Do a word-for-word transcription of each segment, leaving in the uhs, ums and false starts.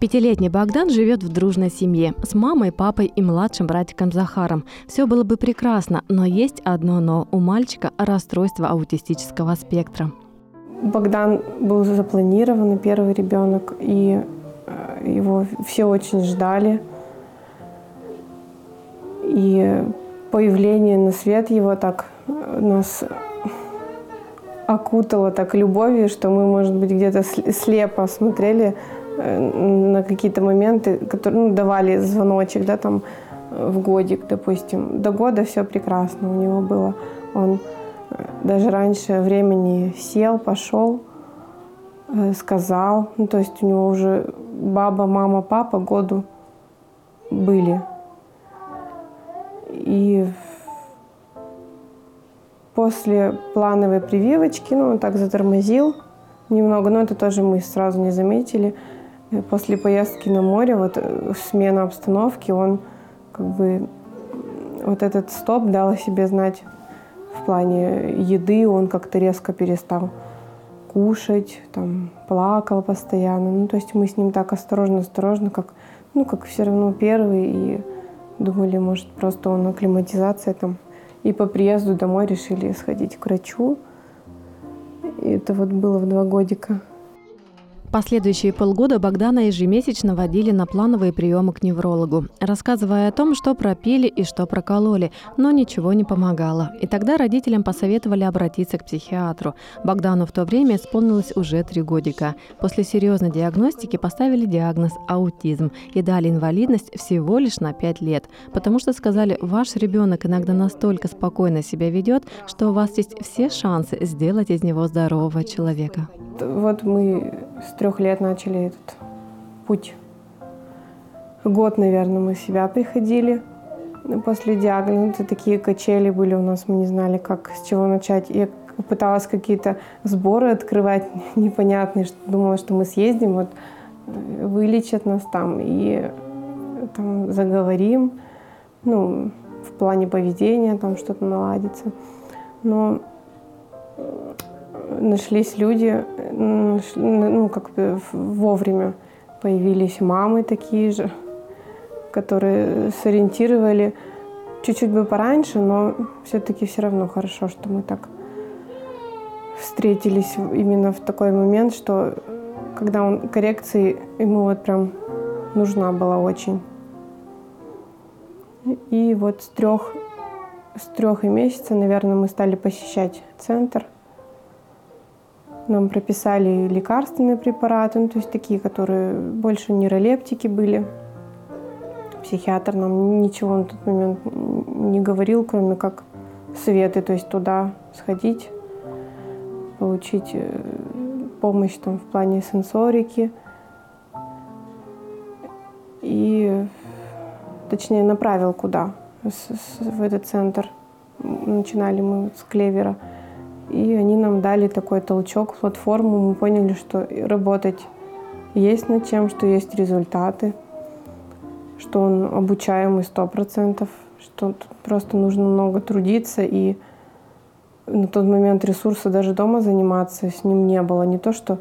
Пятилетний Богдан живет в дружной семье с мамой, папой и младшим братиком Захаром. Все было бы прекрасно, но есть одно «но». У мальчика расстройство аутистического спектра. Богдан был запланированный, первый ребенок, и его все очень ждали. И появление на свет его так нас окутало так любовью, что мы, может быть, где-то слепо смотрели на какие-то моменты, которые ну, давали звоночек, да, там в годик, допустим. До года все прекрасно у него было. Он даже раньше времени сел, пошел, сказал. Ну, то есть у него уже баба, мама, папа году были. И после плановой прививочки, ну, он так затормозил немного, но это тоже мы сразу не заметили. После поездки на море, вот смена обстановки, он как бы вот этот стоп дал о себе знать в плане еды. Он как-то резко перестал кушать, там, плакал постоянно. Ну, то есть мы с ним так осторожно-осторожно, как, ну, как все равно первый, и думали, может, просто он акклиматизация там. И по приезду домой решили сходить к врачу. И это вот было в два годика. Последующие полгода Богдана ежемесячно водили на плановые приемы к неврологу, рассказывая о том, что пропили и что прокололи, но ничего не помогало. И тогда родителям посоветовали обратиться к психиатру. Богдану в то время исполнилось уже три годика. После серьезной диагностики поставили диагноз аутизм и дали инвалидность всего лишь на пять лет, потому что сказали, ваш ребенок иногда настолько спокойно себя ведет, что у вас есть все шансы сделать из него здорового человека. Вот мы с трех лет начали этот путь. Год, наверное, мы в себя приходили после диагноза. Такие качели были у нас, мы не знали, как, с чего начать. Я пыталась какие-то сборы открывать непонятные, что думала, что мы съездим, вот вылечат нас там и там заговорим, ну, в плане поведения там что-то наладится. Но нашлись люди, ну, как бы вовремя появились мамы такие же, которые сориентировали чуть-чуть бы пораньше, но все-таки все равно хорошо, что мы так встретились именно в такой момент, что когда он коррекции, ему вот прям нужна была очень. И вот с трех, с трех и месяца, наверное, мы стали посещать центр. Нам прописали лекарственные препараты, ну, то есть такие, которые больше нейролептики были. Психиатр нам ничего на тот момент не говорил, кроме как советы, то есть туда сходить, получить помощь там, в плане сенсорики. И, точнее, направил куда, в этот центр. Начинали мы с Клевера. И они нам дали такой толчок, платформу. Мы поняли, что работать есть над чем, что есть результаты, что он обучаемый сто процентов, что тут просто нужно много трудиться. И на тот момент ресурса даже дома заниматься с ним не было. Не то, что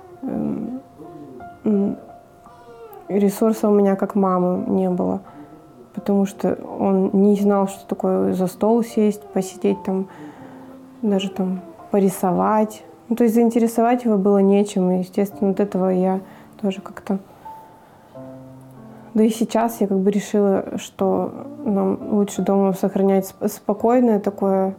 э, ресурса у меня как мамы не было, потому что он не знал, что такое за стол сесть, посидеть там, даже там порисовать. Ну, то есть заинтересовать его было нечем. И, естественно, от этого я тоже как-то... Да и сейчас я как бы решила, что нам лучше дома сохранять спокойное такое,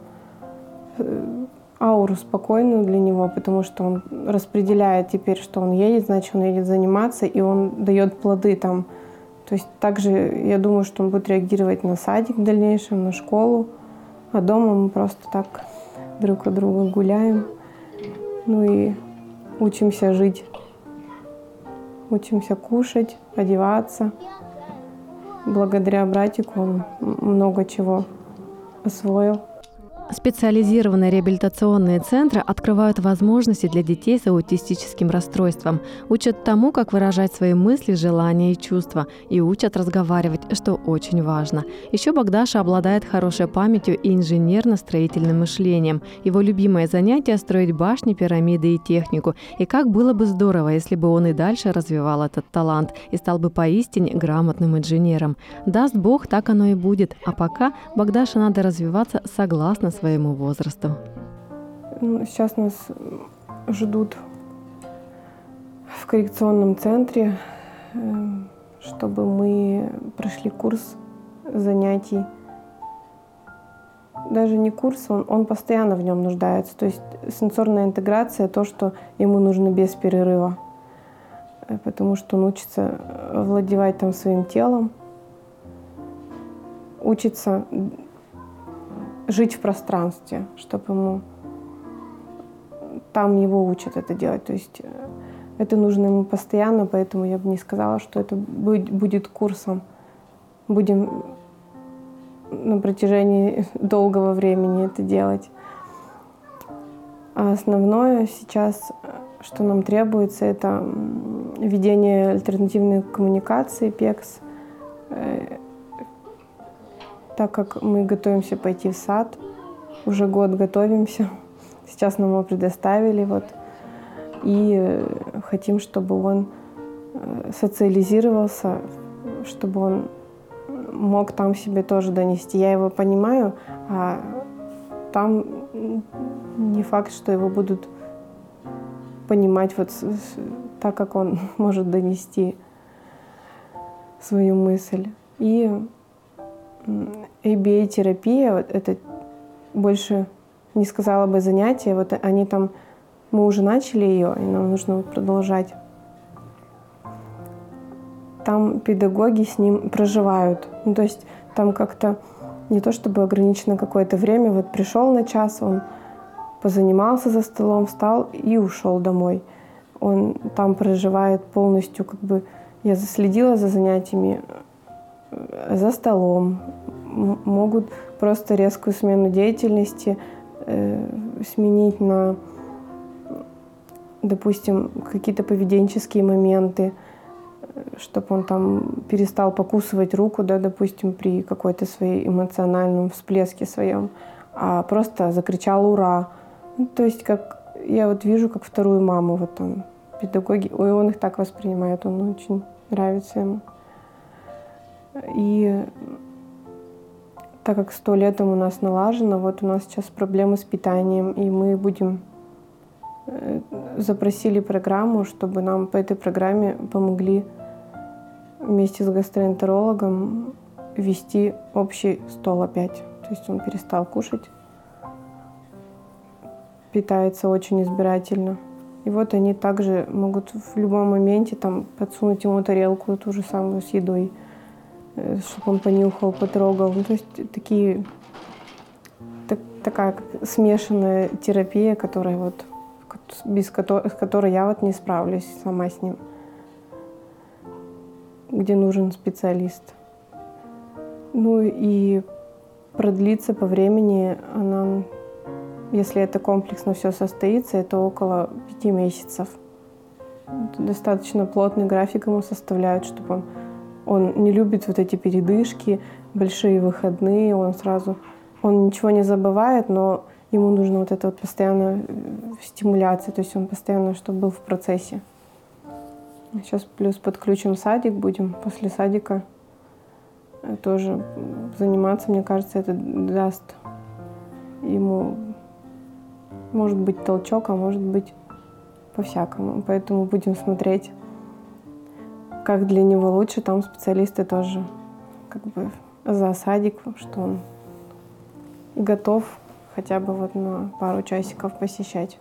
ауру спокойную для него, потому что он распределяет теперь, что он едет, значит, он едет заниматься, и он дает плоды там. То есть также я думаю, что он будет реагировать на садик в дальнейшем, на школу, а дома мы просто так друг от друга гуляем, ну и учимся жить, учимся кушать, одеваться. Благодаря братику он много чего освоил. Специализированные реабилитационные центры открывают возможности для детей с аутистическим расстройством, учат тому, как выражать свои мысли, желания и чувства, и учат разговаривать, что очень важно. Еще Богдаша обладает хорошей памятью и инженерно-строительным мышлением. Его любимое занятие – строить башни, пирамиды и технику. И как было бы здорово, если бы он и дальше развивал этот талант и стал бы поистине грамотным инженером. Даст Бог, так оно и будет. А пока Богдаше надо развиваться согласно своему возрасту. Сейчас нас ждут в коррекционном центре, чтобы мы прошли курс занятий. Даже не курс, он, он постоянно в нем нуждается. То есть сенсорная интеграция — то, что ему нужно без перерыва. Потому что он учится владевать там своим телом, учится жить в пространстве, чтобы ему там его учат это делать. То есть это нужно ему постоянно, поэтому я бы не сказала, что это будет курсом. Будем на протяжении долгого времени это делать. А основное сейчас, что нам требуется, это ведение альтернативной коммуникации, пекс. Так как мы готовимся пойти в сад, уже год готовимся, сейчас нам его предоставили, вот, и хотим, чтобы он социализировался, чтобы он мог там себе тоже донести. Я его понимаю, а там не факт, что его будут понимать вот так, как он может донести свою мысль. И эй би эй-терапия, вот это больше не сказала бы занятие, вот они там, мы уже начали ее, и нам нужно вот продолжать. Там педагоги с ним проживают, ну, то есть там как-то не то чтобы ограничено какое-то время, вот пришел на час, он позанимался за столом, встал и ушел домой. Он там проживает полностью, как бы я следила за занятиями, за столом, могут просто резкую смену деятельности э, сменить на, допустим, какие-то поведенческие моменты, чтобы он там перестал покусывать руку, да, допустим, при какой-то своей эмоциональном всплеске своем, а просто закричал «Ура!». Ну, то есть как я вот вижу, как вторую маму вот там педагоги, ой, он их так воспринимает, он очень нравится ему. И так как с туалетом у нас налажено, вот у нас сейчас проблемы с питанием, и мы будем запросили программу, чтобы нам по этой программе помогли вместе с гастроэнтерологом ввести общий стол опять. То есть он перестал кушать, питается очень избирательно. И вот они также могут в любом моменте там подсунуть ему тарелку ту же самую с едой, чтобы он понюхал, потрогал. Ну, то есть такие, так, такая как смешанная терапия, которая вот, без которой, с которой я вот не справлюсь сама с ним, где нужен специалист. Ну и продлится по времени она, если это комплексно все состоится, это около пяти месяцев. Достаточно плотный график ему составляют, чтобы он Он не любит вот эти передышки, большие выходные, он сразу, он ничего не забывает, но ему нужно вот это вот постоянно стимуляция, то есть он постоянно, чтобы был в процессе. Сейчас плюс подключим садик, будем после садика тоже заниматься, мне кажется, это даст ему, может быть, толчок, а может быть, по-всякому. Поэтому будем смотреть, как для него лучше. Там специалисты тоже как бы за садик, что он готов хотя бы вот на пару часиков посещать.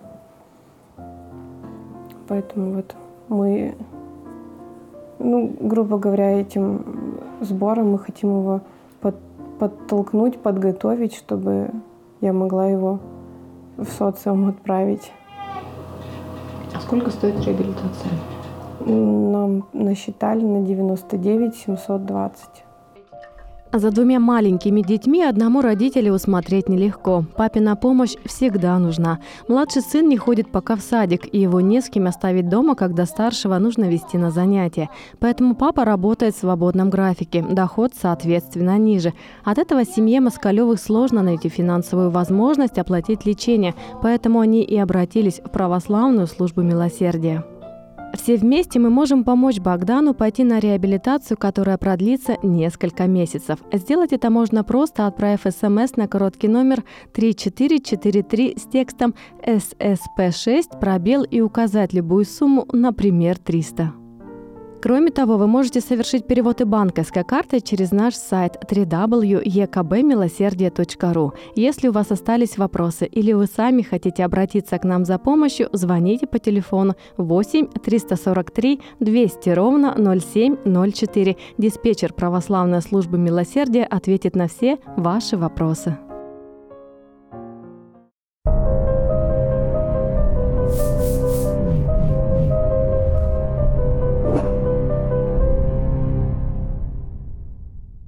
Поэтому вот мы, ну, грубо говоря, этим сбором мы хотим его под, подтолкнуть, подготовить, чтобы я могла его в социум отправить. А сколько стоит реабилитация? Нам насчитали на девяносто девять семьсот двадцать. За двумя маленькими детьми одному родителю усмотреть нелегко. Папина помощь всегда нужна. Младший сын не ходит пока в садик, и его не с кем оставить дома, когда старшего нужно вести на занятия. Поэтому папа работает в свободном графике, доход, соответственно, ниже. От этого семье Москалевых сложно найти финансовую возможность оплатить лечение, поэтому они и обратились в православную службу милосердия. Все вместе мы можем помочь Богдану пойти на реабилитацию, которая продлится несколько месяцев. Сделать это можно просто, отправив смс на короткий номер три четыре четыре три с текстом эс эс пэ шесть пробел и указать любую сумму, например, триста. Кроме того, вы можете совершить перевод и банковской картой через наш сайт дабл ю дабл ю дабл ю точка е ка бэ милосердие точка ру. Если у вас остались вопросы или вы сами хотите обратиться к нам за помощью, звоните по телефону восемь триста сорок три двести ровно ноль семь ноль четыре. Диспетчер православной службы милосердия ответит на все ваши вопросы.